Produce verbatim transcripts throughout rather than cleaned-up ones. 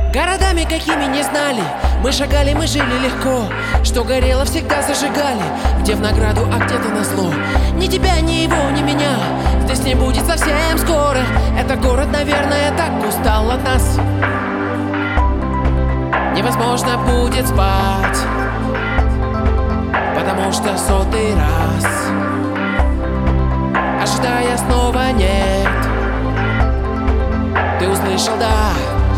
Городами какими не знали, мы шагали, мы жили легко. Что горело, всегда зажигали, где в награду, а где-то назло. Ни тебя, ни его, ни меня здесь не будет совсем скоро. Это город, наверное, так устал от нас. Невозможно будет спать, потому что сотый раз, ожидая снова нет, ты услышал да.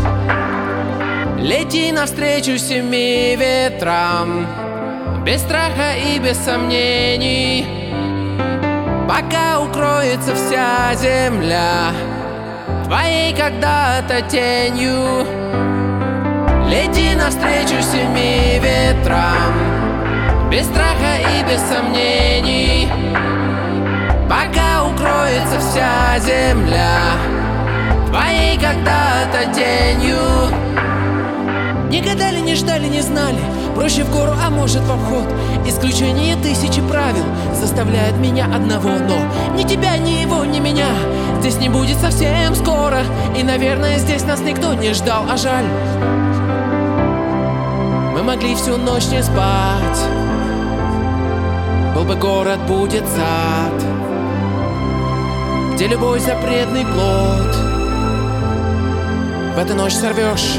Лети навстречу семи ветрам, без страха и без сомнений, пока укроется вся земля твоей когда-то тенью. Лети навстречу семи ветрам, без страха и без сомнений, пока укроется вся земля твоей когда-то тенью. Не гадали, не ждали, не знали, проще в гору, а может в обход. Исключение тысячи правил заставляет меня одного, но ни тебя, ни его, ни меня здесь не будет совсем скоро. И, наверное, здесь нас никто не ждал, а жаль. Мы могли всю ночь не спать. Был бы город, будет сад, где любой запретный плод в эту ночь сорвешь.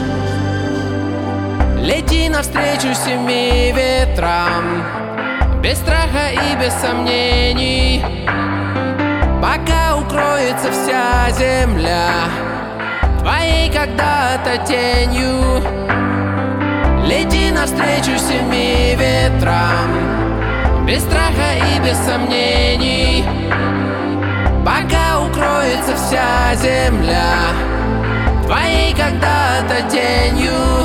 Лети навстречу семи ветрам, без страха и без сомнений, пока укроется вся земля твоей когда-то тенью. Лети навстречу семи ветрам, без страха и без сомнений, пока укроется вся земля твоей когда-то тенью.